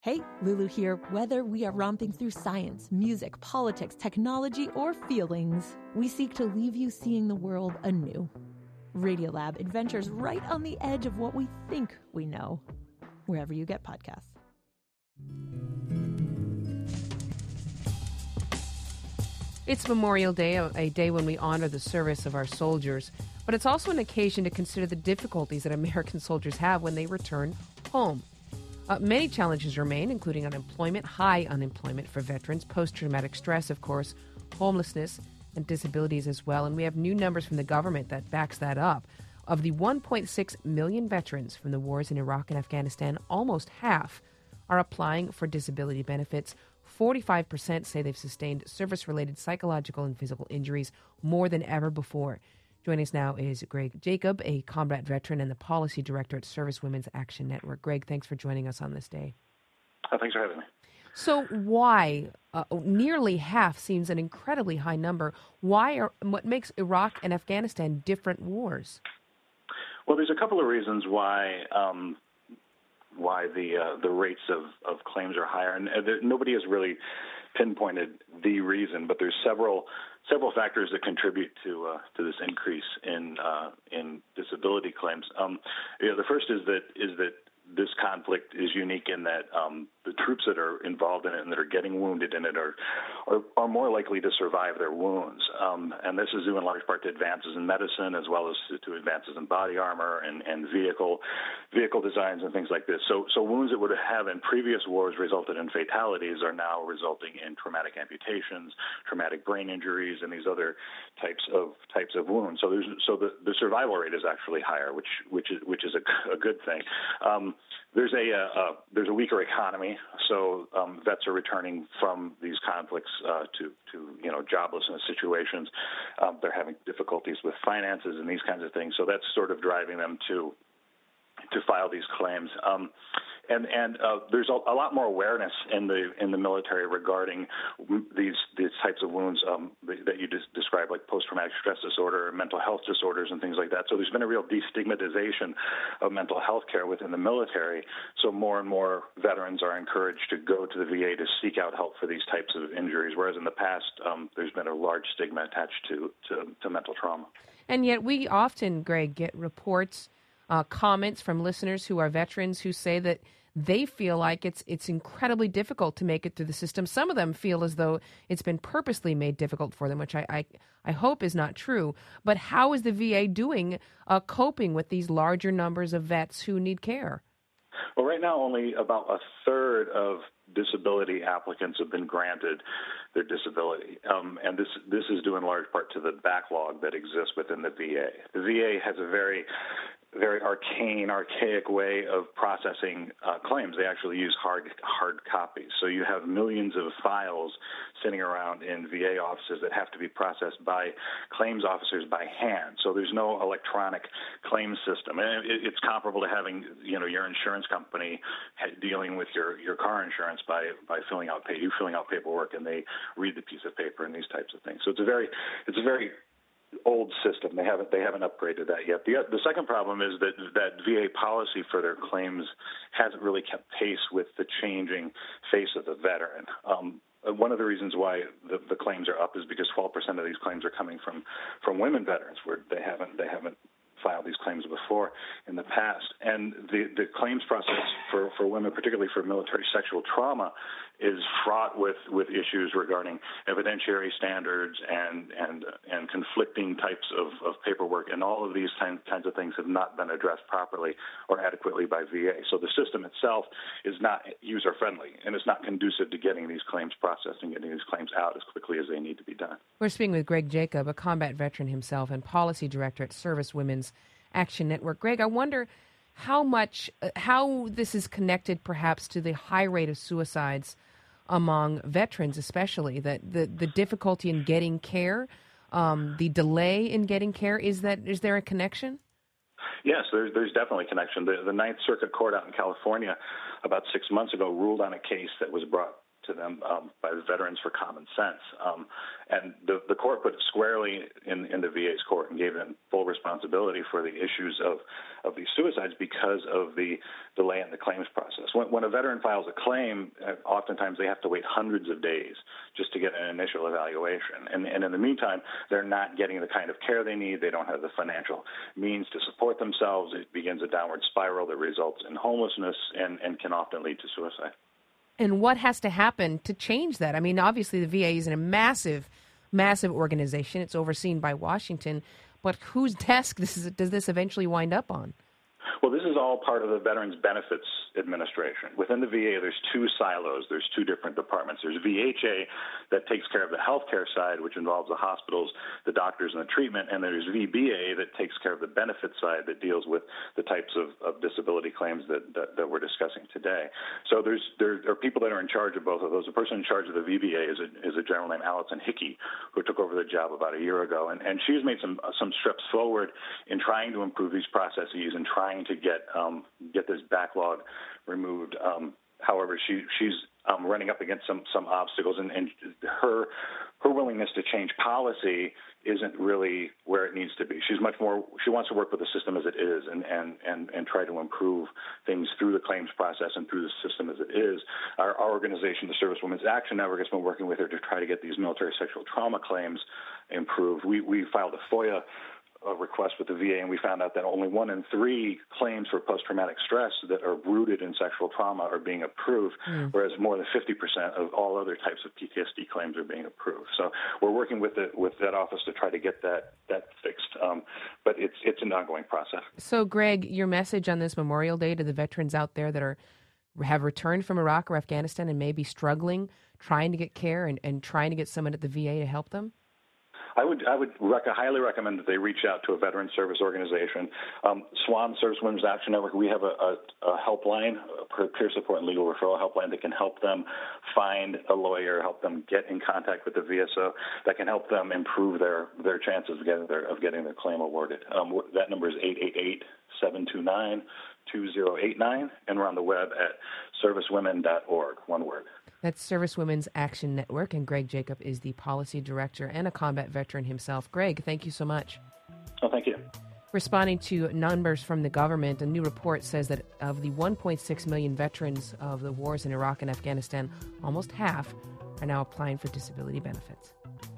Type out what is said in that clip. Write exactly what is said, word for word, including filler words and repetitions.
Hey, Lulu here. Whether we are romping through science, music, politics, technology, or feelings, we seek to leave you seeing the world anew. Radiolab adventures right on the edge of what we think we know, wherever you get podcasts. It's Memorial Day, a day when we honor the service of our soldiers, but it's also an occasion to consider the difficulties that American soldiers have when they return home. Uh, many challenges remain, including unemployment, high unemployment for veterans, post-traumatic stress, of course, homelessness, and disabilities as well. And we have new numbers from the government that backs that up. Of the one point six million veterans from the wars in Iraq and Afghanistan, almost half are applying for disability benefits. forty-five percent say they've sustained service-related psychological and physical injuries more than ever before. Joining us now is Greg Jacob, a combat veteran and the policy director at Service Women's Action Network. Greg, thanks for joining us on this day. Oh, thanks for having me. So why, uh, nearly half seems an incredibly high number. Why are, what makes Iraq and Afghanistan different wars? Well, there's a couple of reasons why um, why the uh, the rates of, of claims are higher, and uh, there, nobody has really pinpointed the reason, but there's several several factors that contribute to uh, to this increase in uh, in disability claims. Um, you know, the first is that is that this conflict is unique in that um, the troops that are involved in it and that are getting wounded in it are are, are more likely to survive their wounds. Um, and this is due in large part to advances in medicine as well as to, to advances in body armor and, and vehicle vehicle designs and things like this. So so wounds that would have in previous wars resulted in fatalities are now resulting in traumatic amputations, traumatic brain injuries, and these other types of types of wounds. So there's so the, the survival rate is actually higher, which which is which is a, a good thing. Um, There's a, a, a there's a weaker economy, so um, vets are returning from these conflicts uh, to to you know joblessness situations. Um, they're having difficulties with finances and these kinds of things, so that's sort of driving them to to file these claims. Um, and and uh, there's a, a lot more awareness in the in the military regarding these these types of wounds um, that you just described, like post-traumatic stress disorder, mental health disorders, and things like that. So there's been a real destigmatization of mental health care within the military. So more and more veterans are encouraged to go to the V A to seek out help for these types of injuries, whereas in the past um, there's been a large stigma attached to, to, to mental trauma. And yet we often, Greg, get reports Uh, comments from listeners who are veterans who say that they feel like it's it's incredibly difficult to make it through the system. Some of them feel as though it's been purposely made difficult for them, which I I, I hope is not true. But how is the V A doing uh, coping with these larger numbers of vets who need care? Well, right now only about a third of disability applicants have been granted their disability, um, and this this is due in large part to the backlog that exists within the V A. The V A has a very very arcane, archaic way of processing uh, claims. They actually use hard hard copies. So you have millions of files sitting around in V A offices that have to be processed by claims officers by hand. So there's no electronic claims system. And it, it's comparable to having, you know, your insurance company dealing with your, your car insurance by, by filling out pay, you filling out paperwork, and they read the piece of paper and these types of things. So it's a very it's a very old system. They haven't they haven't upgraded that yet. The the second problem is that that V A policy for their claims hasn't really kept pace with the changing face of the veteran. Um, one of the reasons why the, the claims are up is because twelve percent of these claims are coming from from women veterans, where they haven't they haven't filed these claims before in the past. And the, the claims process for, for women, particularly for military sexual trauma, is fraught with, with issues regarding evidentiary standards and and, and conflicting types of, of paperwork. And all of these kinds of things have not been addressed properly or adequately by V A. So the system itself is not user-friendly, and it's not conducive to getting these claims processed and getting these claims out as quickly as they need to be done. We're speaking with Greg Jacob, a combat veteran himself and policy director at Service Women's Action Network. Greg, I wonder how much, uh, how this is connected perhaps to the high rate of suicides among veterans, especially, that the, the difficulty in getting care, um, the delay in getting care. Is that is there a connection? Yes, there's, there's definitely a connection. The, the Ninth Circuit Court out in California about six months ago ruled on a case that was brought to them um, by the Veterans for Common Sense. Um, and the, the court put it squarely in, in the V A's court and gave them full responsibility for the issues of, of these suicides because of the delay in the claims process. When, when a veteran files a claim, uh, oftentimes they have to wait hundreds of days just to get an initial evaluation. And, and in the meantime, they're not getting the kind of care they need. They don't have the financial means to support themselves. It begins a downward spiral that results in homelessness and, and can often lead to suicide. And what has to happen to change that? I mean, obviously the V A is in a massive, massive organization. It's overseen by Washington. But whose desk this is, does this eventually wind up on? Well, this is all part of the Veterans Benefits Administration. Within the V A, there's two silos. There's two different departments. There's V H A that takes care of the healthcare side, which involves the hospitals, the doctors, and the treatment. And there's V B A that takes care of the benefit side that deals with the types of, of disability claims that, that, that we're discussing today. So there's there are people that are in charge of both of those. The person in charge of the V B A is a, is a general named Allison Hickey, who took over the job about a year ago. And, and she's made some some steps forward in trying to improve these processes and trying to get um, get this backlog removed. Um, however, she she's um, running up against some some obstacles, and, and her her willingness to change policy isn't really where it needs to be. She's much more. She wants to work with the system as it is, and and and, and try to improve things through the claims process and through the system as it is. Our, our organization, the Service Women's Action Network, has been working with her to try to get these military sexual trauma claims improved. We we filed a FOIA a request with the V A, and we found out that only one in three claims for post-traumatic stress that are rooted in sexual trauma are being approved, mm. whereas more than fifty percent of all other types of P T S D claims are being approved. So we're working with the, with that office to try to get that that fixed, um, but it's it's an ongoing process. So, Greg, your message on this Memorial Day to the veterans out there that are have returned from Iraq or Afghanistan and may be struggling, trying to get care and, and trying to get someone at the V A to help them? I would I would rec- highly recommend that they reach out to a veteran service organization. Um, SWAN, Service Women's Action Network, we have a, a, a helpline, a peer support and legal referral helpline that can help them find a lawyer, help them get in contact with the V S O, that can help them improve their, their chances of getting their of getting their claim awarded. Um, that number is eight eight eight, seven two nine, two zero eight nine, and we're on the web at service women dot org, one word. That's Service Women's Action Network, and Greg Jacob is the policy director and a combat veteran himself. Greg, thank you so much. Oh, thank you. Responding to numbers from the government, a new report says that of the one point six million veterans of the wars in Iraq and Afghanistan, almost half are now applying for disability benefits.